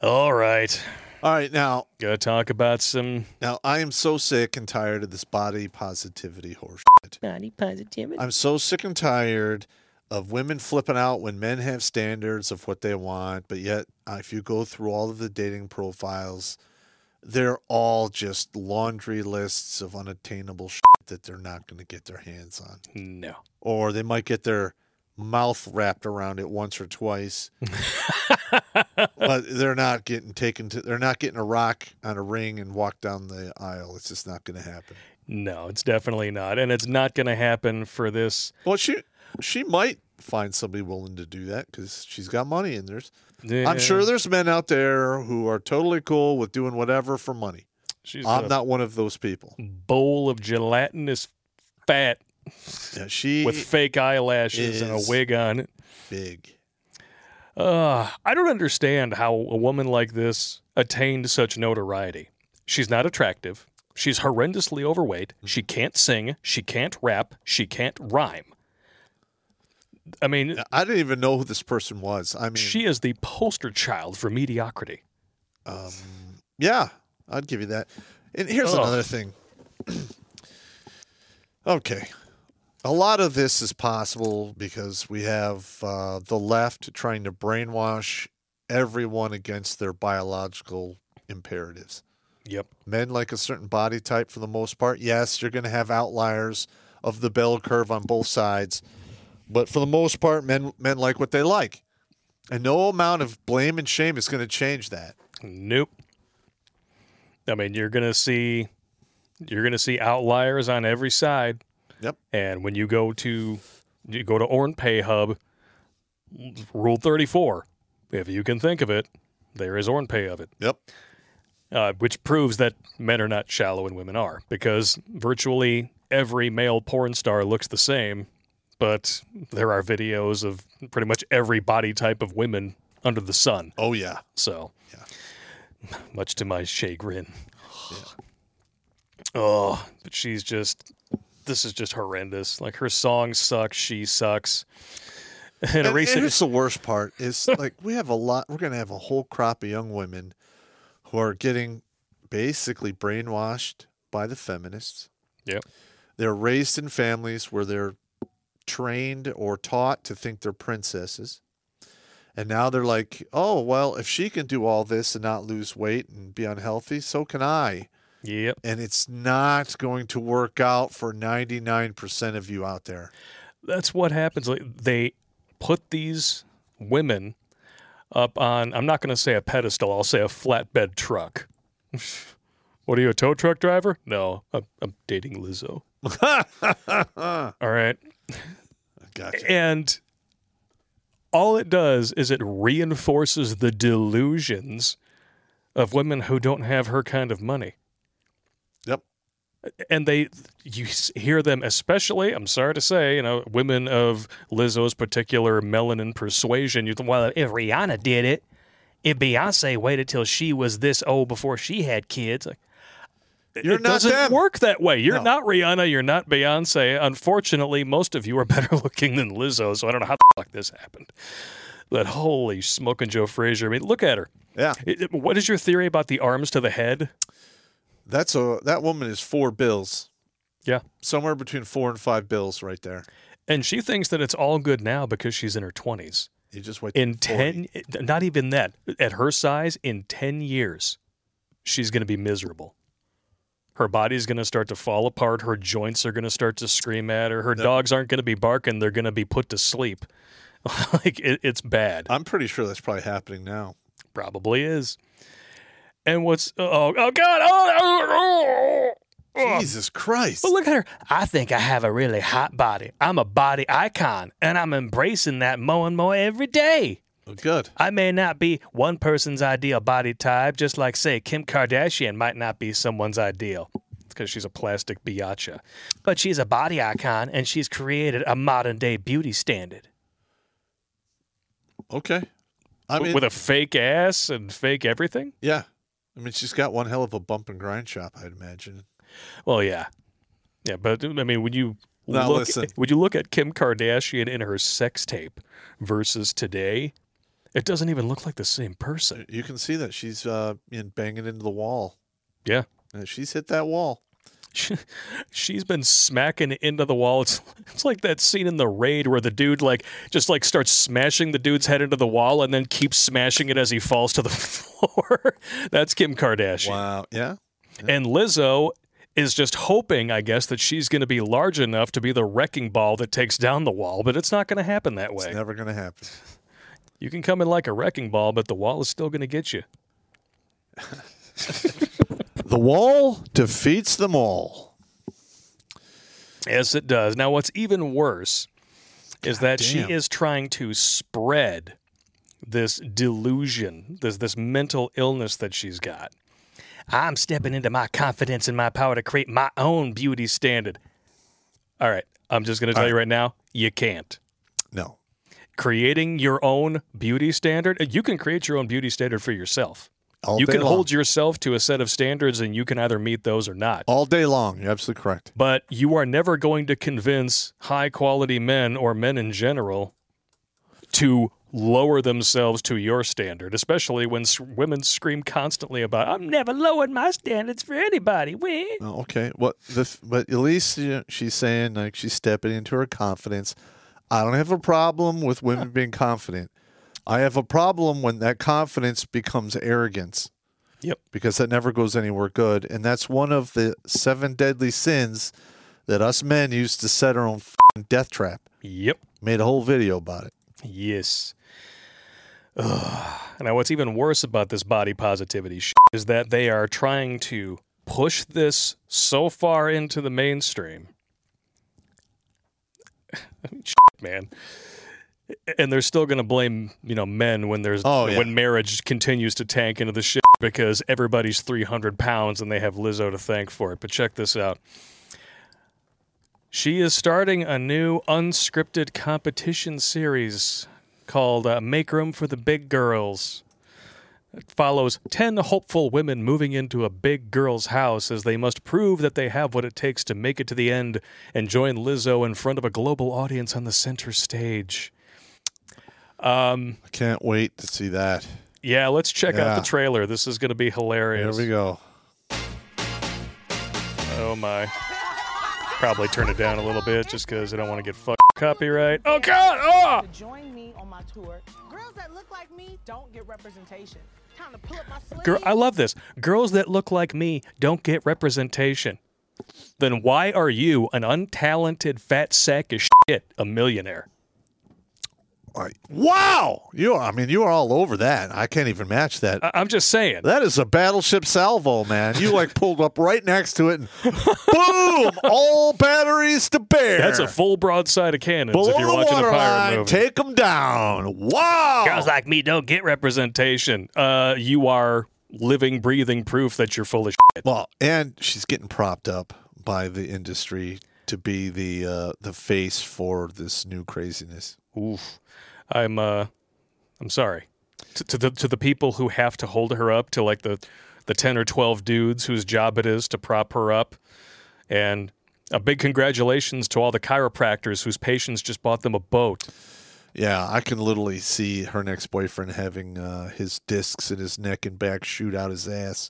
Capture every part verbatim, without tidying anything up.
All right. All right, now, Gotta talk about some now I am so sick and tired of this body positivity horse shit. body positivity. I'm so sick and tired of women flipping out when men have standards of what they want, but yet uh, if you go through all of the dating profiles, they're all just laundry lists of unattainable shit that they're not going to get their hands on. No. Or they might get their mouth wrapped around it once or twice. But they're not getting taken to they're not getting a rock on a ring and walk down the aisle. It's just not going to happen. No, it's definitely not. And it's not going to happen for this. Well, she she might find somebody willing to do that because she's got money, and there's Yeah, I'm sure there's men out there who are totally cool with doing whatever for money. she's I'm a not one of those people. bowl of gelatinous fat Yeah, she with fake eyelashes and a is wig on. big. Uh, I don't understand how a woman like this attained such notoriety. She's not attractive. She's horrendously overweight. She can't sing. She can't rap. She can't rhyme. I mean, I didn't even know who this person was. I mean, she is the poster child for mediocrity. um, yeah, I'd give you that. And here's Ugh. another thing. Okay. A lot of this is possible because we have uh, the left trying to brainwash everyone against their biological imperatives. Yep. Men like a certain body type for the most part. Yes, you're going to have outliers of the bell curve on both sides. But for the most part, men men like what they like. And no amount of blame and shame is going to change that. Nope. I mean, you're gonna see, you're gonna see outliers on every side. Yep. And when you go to, you go to OrnPay Hub, Rule thirty-four, if you can think of it, there is OrnPay of it. Yep. Uh, which proves that men are not shallow and women are, because virtually every male porn star looks the same, but there are videos of pretty much every body type of women under the sun. Oh, yeah. So, Yeah. much to my chagrin. Oh, but she's just, this is just horrendous. Like, her songs suck, she sucks. And, And, a and recent, here's the worst part is like we have a lot, we're going to have a whole crop of young women who are getting basically brainwashed by the feminists. Yep. They're raised in families where they're trained or taught to think they're princesses. And now they're like, oh, well, if she can do all this and not lose weight and be unhealthy, so can I. Yep. And it's not going to work out for ninety-nine percent of you out there. That's what happens. Like, they put these women up on, I'm not going to say a pedestal, I'll say a flatbed truck. What are you, a tow truck driver? No, I'm, I'm dating Lizzo. All right. Gotcha. And all it does is it reinforces the delusions of women who don't have her kind of money. Yep. And they, you s- hear them, especially, I'm sorry to say, you know, women of Lizzo's particular melanin persuasion. You think, well, if Rihanna did it, if Beyonce waited till she was this old before she had kids, like, You're it not doesn't them. work that way. You're No. not Rihanna. You're not Beyonce. Unfortunately, most of you are better looking than Lizzo, so I don't know how the fuck this happened. But holy smoking Joe Frazier. I mean, look at her. Yeah. It- it- what is your theory about the arms to the head? That's a that woman is four bills. Yeah. Somewhere between four and five bills right there. And she thinks that it's all good now because she's in her twenties. You just wait In till forty. ten, not even that, at her size, in ten years, she's going to be miserable. Her body's going to start to fall apart. Her joints are going to start to scream at her. Her Yep. dogs aren't going to be barking. They're going to be put to sleep. Like, it, it's bad. I'm pretty sure that's probably happening now. Probably is. And what's, oh, oh God. Oh, oh, oh, oh. Jesus Christ. But look at her. I think I have a really hot body. I'm a body icon, and I'm embracing that more and more every day. Well, good. I may not be one person's ideal body type, just like, say, Kim Kardashian might not be someone's ideal. It's because she's a plastic biatcha. But she's a body icon, and she's created a modern-day beauty standard. Okay. I mean, With a fake ass and fake everything? yeah. I mean, she's got one hell of a bump and grind shop, I'd imagine. Well, yeah. Yeah, but, I mean, when you Now, look, listen. would you look at Kim Kardashian in her sex tape versus today, It doesn't even look like the same person. You can see that she's uh, in banging into the wall. Yeah. And she's hit that wall. She's been smacking into the wall. It's it's like that scene in The Raid where the dude like just like starts smashing the dude's head into the wall and then keeps smashing it as he falls to the floor. That's Kim Kardashian. Wow. Yeah. And Lizzo is just hoping, I guess, that she's going to be large enough to be the wrecking ball that takes down the wall, but it's not going to happen that way. It's never going to happen. You can come in like a wrecking ball, but the wall is still going to get you. The wall defeats them all. Yes, it does. Now, what's even worse is God that damn. she is trying to spread this delusion, this this mental illness that she's got. I'm stepping into my confidence and my power to create my own beauty standard. All right, I'm just going to tell All you right. right now, you can't. No. Creating your own beauty standard, you can create your own beauty standard for yourself. All You day can long. hold yourself to a set of standards, and you can either meet those or not. All day long. You're absolutely correct. But you are never going to convince high-quality men or men in general to lower themselves to your standard, especially when s- women scream constantly about, I'm never lowered my standards for anybody. Weh. Oh, okay. What the? But at least you know, she's saying like she's stepping into her confidence. I don't have a problem with women being confident. I have a problem when that confidence becomes arrogance. Yep. Because that never goes anywhere good, and that's one of the seven deadly sins that us men used to set our own f***ing death trap. Yep. Made a whole video about it. Yes. Ugh. Now, what's even worse about this body positivity shit is that they are trying to push this so far into the mainstream. I mean, shit, man. And they're still going to blame, you know, men when there's Oh, yeah. when marriage continues to tank into the shit because everybody's three hundred pounds and they have Lizzo to thank for it. But check this out. She is starting a new unscripted competition series called uh, Make Room for the Big Girls. It follows ten hopeful women moving into a big girl's house as they must prove that they have what it takes to make it to the end and join Lizzo in front of a global audience on the center stage. Um, I can't wait to see that. yeah, let's check Yeah. out the trailer. This is going to be hilarious. Here we go. Oh, my. Probably turn it down a little bit just because I don't want to get fucked copyright. Oh, God! Oh! To join me on my tour. Girls that look like me don't get representation. Time to pull up my sleeves. Girl, I love this. Girls that look like me don't get representation. Then why are you, an untalented fat sack of shit, a millionaire? Like, wow! You are, I mean, you are all over that. I can't even match that. I- I'm just saying. That is a battleship salvo, man. You like pulled up right next to it and boom! All batteries to bear. That's a full broadside of cannons Below if you're the watching a pirate waterline, movie. take them down. Wow! Girls like me don't get representation. Uh, you are living, breathing proof that you're full of shit. Well, and she's getting propped up by the industry to be the uh, the face for this new craziness. Oof. I'm uh I'm sorry. To, to the to the people who have to hold her up, to like the the ten or twelve dudes whose job it is to prop her up. And a big congratulations to all the chiropractors whose patients just bought them a boat. Yeah, I can literally see her next boyfriend having uh, his discs in his neck and back shoot out his ass.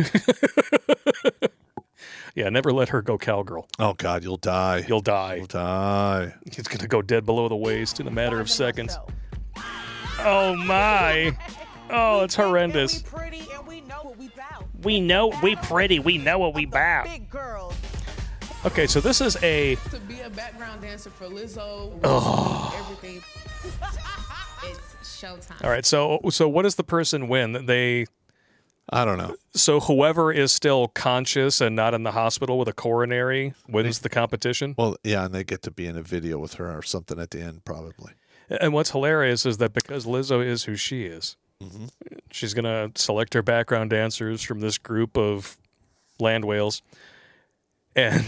Yeah, never let her go cowgirl. Oh God, you'll die. You'll die. You'll die. He's gonna go dead below the waist in a matter of seconds. Oh my. Oh, it's horrendous. We pretty and we know what we bout. We know we pretty, we know what we bout. Big girls. Okay, so this is a To be a background dancer for Lizzo, everything. It's showtime. all right, so so what does the person win? They I don't know. So whoever is still conscious and not in the hospital with a coronary wins the competition. Well, yeah, and they get to be in a video with her or something at the end, probably. And what's hilarious is that because Lizzo is who she is, Mm-hmm. she's going to select her background dancers from this group of land whales. And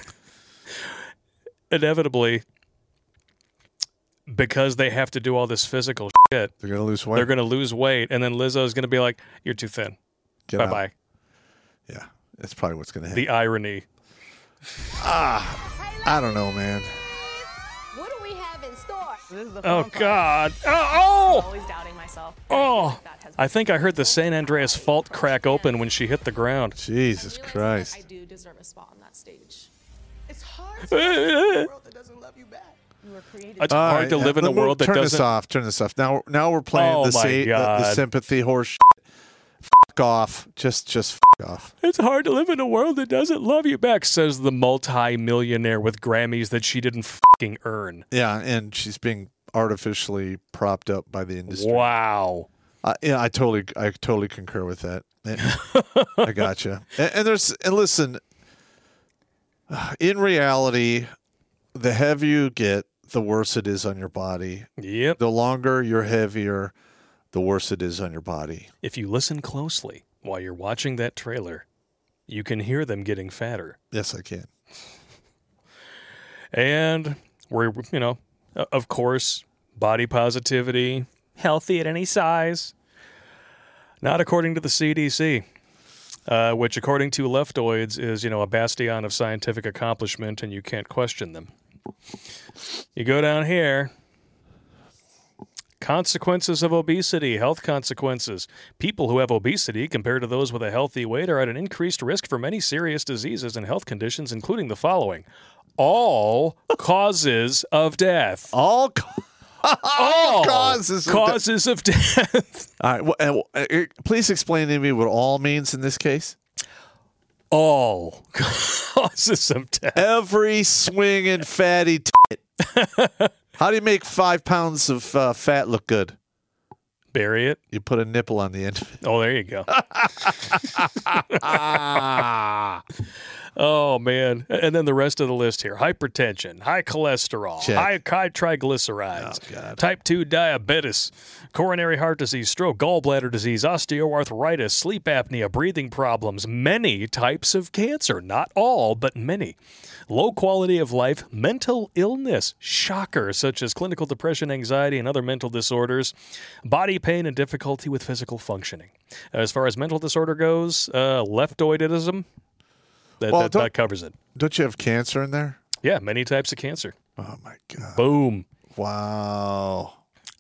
inevitably, because they have to do all this physical shit, They're gonna lose weight. they're going to lose weight. And then Lizzo's going to be like, you're too thin. Get out. Bye-bye. Yeah, that's probably what's gonna happen. The irony. I don't know, man. What do we have in store? This is the Oh, fun part. God. Oh, oh! Always doubting myself. myself. Oh, I think I heard the San Andreas fault crack open when she hit the ground. Jesus I realize Christ. that I do deserve a spot on that stage. It's hard to live in a world that doesn't love you back. You were created It's All hard right, to yeah, live in a let me- world that turn doesn't. this off. Turn this off. Now, now we're playing Oh the, my sa- the, the God. sympathy horse. Shit. Fuck off. Just, just fuck off. It's hard to live in a world that doesn't love you back, says the multi-millionaire with Grammys that she didn't fucking earn. Yeah, and she's being artificially propped up by the industry. Wow. Uh, yeah, I totally, I totally concur with that. And- I gotcha. And, and there's, and listen, in reality, the heavier you get, the worse it is on your body. Yep. The longer you're heavier, the worse it is on your body. If you listen closely while you're watching that trailer, you can hear them getting fatter. Yes, I can. And we're, you know, of course, body positivity, healthy at any size. Not according to the C D C, uh, which, according to leftoids, is, you know, a bastion of scientific accomplishment, and you can't question them. You go down here. Consequences of obesity, health consequences. People who have obesity compared to those with a healthy weight are at an increased risk for many serious diseases and health conditions, including the following. All causes of death. All, co- All causes of causes of death. All right. Well, uh, uh, please explain to me what all means in this case. All causes of death. Every swinging fatty tit. How do you make five pounds of uh, fat look good? Bury it. You put a nipple on the end of it. Oh, there you go. Oh, man. And then the rest of the list here. Hypertension, high cholesterol, Check. high, high triglycerides, Oh, God. type two diabetes, coronary heart disease, stroke, gallbladder disease, osteoarthritis, sleep apnea, breathing problems, many types of cancer. Not all, but many. Low quality of life, mental illness, shocker, such as clinical depression, anxiety, and other mental disorders, body pain, and difficulty with physical functioning. As far as mental disorder goes, uh, leftoidism, that, Well, that, don't- that covers it. Don't you have cancer in there? Yeah, many types of cancer. Oh, my God. Boom. Wow.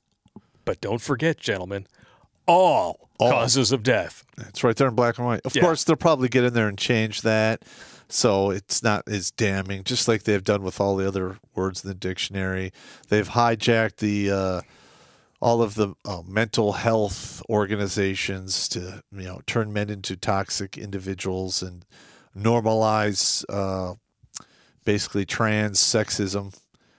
But don't forget, gentlemen, all, All. causes of death. It's right there in black and white. Of Yeah. course, they'll probably get in there and change that so it's not as damning, just like they've done with all the other words in the dictionary. They've hijacked the uh, all of the uh, mental health organizations to, you know, turn men into toxic individuals and normalize uh, basically trans sexism.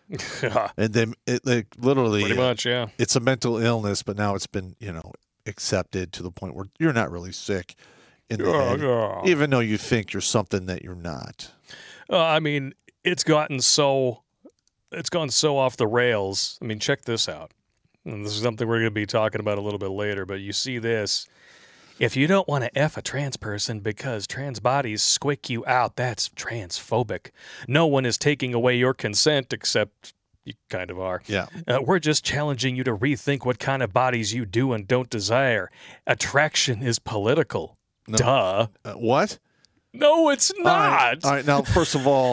And then it like literally Pretty much, yeah. it's a mental illness, but now it's been, you know, accepted to the point where you're not really sick in the Yeah, head, yeah. even though you think you're something that you're not. Uh, I mean, it's gotten so, it's gone so off the rails. I mean, check this out. And this is something we're going to be talking about a little bit later, but you see this. If you don't want to F a trans person because trans bodies squick you out, that's transphobic. No one is taking away your consent except you kind of are. Yeah. Uh, we're just challenging you to rethink what kind of bodies you do and don't desire. Attraction is political. Duh. Uh, what? No, it's All not. right. All right. Now, first of all,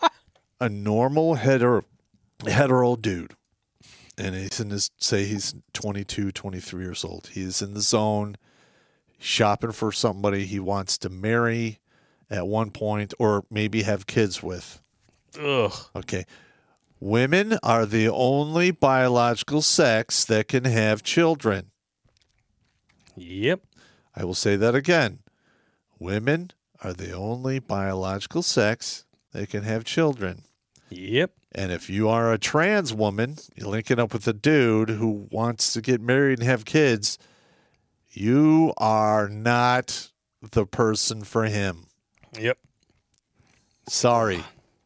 a normal hetero, hetero dude, and he's in his, say he's twenty-two, twenty-three years old. He's in the zone, shopping for somebody he wants to marry at one point or maybe have kids with. Ugh. Okay. Women are the only biological sex that can have children. Yep. I will say that again. Women are the only biological sex that can have children. Yep. And if you are a trans woman, you're linking up with a dude who wants to get married and have kids, you are not the person for him. Yep. Sorry.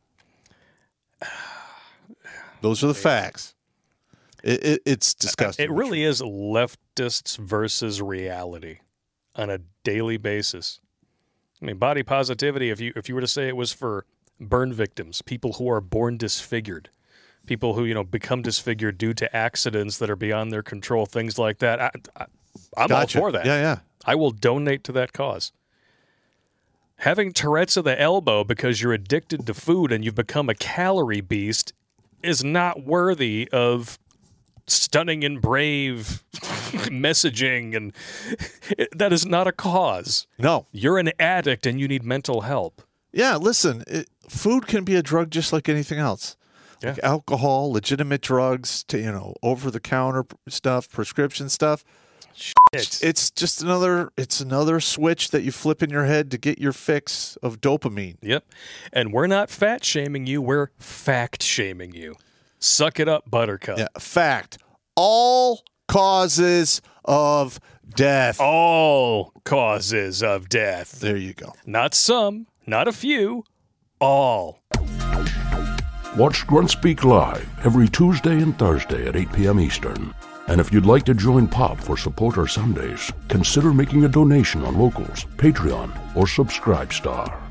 Those are the facts. It, it, it's disgusting. It really is leftists versus reality on a daily basis. I mean, body positivity, if you if you were to say it was for burn victims, people who are born disfigured, people who, you know, become disfigured due to accidents that are beyond their control, things like that, I, I, I'm Gotcha. all for that. Yeah, yeah. I will donate to that cause. Having Tourette's of the elbow because you're addicted to food and you've become a calorie beast is not worthy of stunning and brave messaging, and it, that is not a cause. No. You're an addict and you need mental help. Yeah, listen, it, food can be a drug just like anything else. Yeah. Like alcohol, legitimate drugs, to, you know, over-the-counter stuff, prescription stuff. Shit. It's just another it's another switch that you flip in your head to get your fix of dopamine. Yep. And we're not fat shaming you, we're fact shaming you. Suck it up, Buttercup. Yeah, fact. All causes of death. All causes of death. There you go. Not some, not a few, all. Watch Grunt Speak live every Tuesday and Thursday at eight p.m. Eastern. And if you'd like to join Pop for Supporter Sundays, consider making a donation on Locals, Patreon, or Subscribe Star.